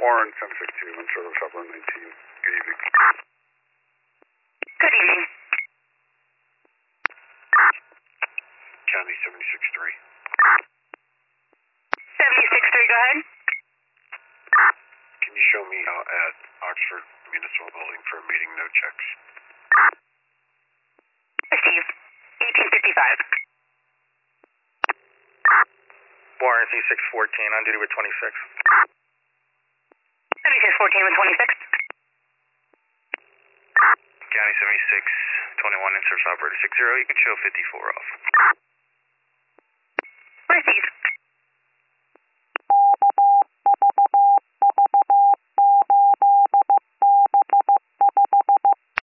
Warren 1052, in service upper 19. Good evening. Good evening. County 76-3. 76-3, go ahead. Can you show me how at Oxford Municipal Building for a meeting, no checks? Received. 1855. Warren C614, on duty with 26. 7614 with 26. County 7621, in service operator 60. You can show 54 off. Received.